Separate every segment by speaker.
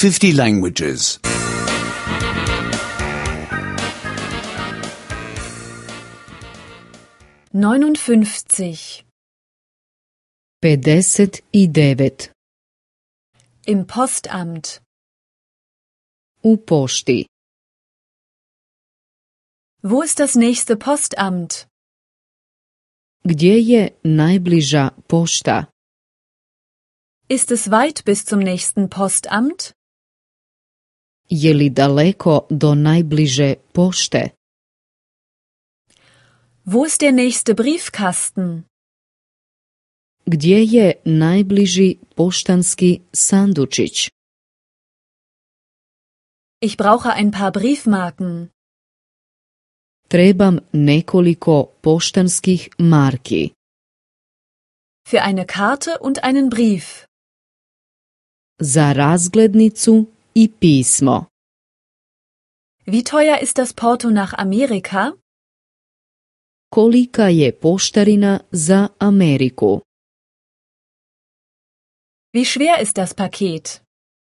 Speaker 1: 50 languages.
Speaker 2: 59.
Speaker 3: 59.
Speaker 2: Im Postamt.
Speaker 3: U pošti.
Speaker 2: Wo ist das nächste Postamt?
Speaker 3: Gdje je najbliža pošta?
Speaker 2: Ist es weit bis zum nächsten Postamt?
Speaker 3: Je li daleko do najbliže pošte?
Speaker 2: Wo ist der nächste Briefkasten?
Speaker 3: Gdje je najbliži poštanski sandučić?
Speaker 2: Ich brauche ein paar Briefmarken.
Speaker 3: Trebam nekoliko poštanskih marki.
Speaker 2: Für eine Karte und einen Brief.
Speaker 3: Za razglednicu i pismo.
Speaker 2: Wie teuer ist das Porto nach Amerika?
Speaker 3: Kolika je poštarina za Ameriku?
Speaker 2: Wie schwer ist das Paket?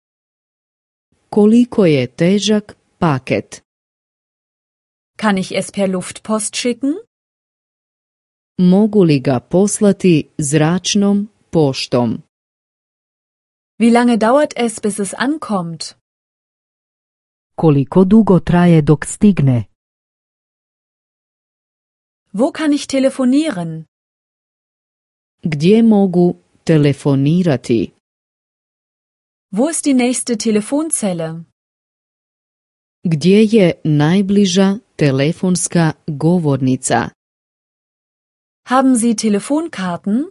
Speaker 3: Koliko je težak paket?
Speaker 2: Kann ich es per Luftpost schicken?
Speaker 3: Mogu li ga poslati zračnom poštom?
Speaker 2: Wie lange dauert es, bis es ankommt?
Speaker 4: Koliko dugo traje dok stigne?
Speaker 2: Wo kann ich telefonieren?
Speaker 3: Gdje mogu telefonirati?
Speaker 2: Wo ist die nächste Telefonzelle?
Speaker 3: Gdje je najbliža telefonska govornica?
Speaker 2: Haben Sie Telefonkarten?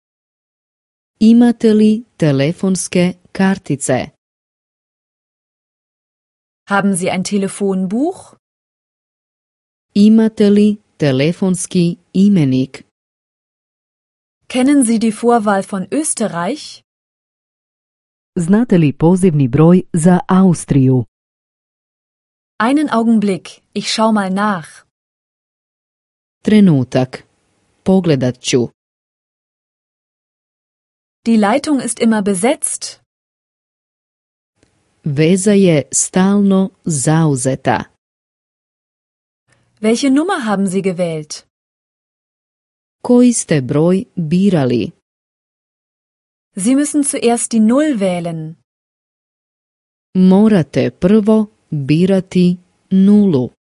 Speaker 3: Imate li telefonske kartice?
Speaker 2: Haben Sie ein Telefonbuch?
Speaker 3: Imate li telefonski imenik?
Speaker 2: Kennen Sie die Vorwahl von Österreich?
Speaker 4: Znate li pozivni broj za Austriju?
Speaker 2: Einen Augenblick, ich schau mal nach.
Speaker 3: Trenutak. Pogledat ću.
Speaker 2: Die Leitung ist immer besetzt.
Speaker 3: Veza je stalno zauzeta.
Speaker 2: Welche Nummer haben Sie gewählt?
Speaker 3: Koji ste broj birali?
Speaker 2: Sie müssen zuerst die Null wählen.
Speaker 3: Morate prvo birati nulu.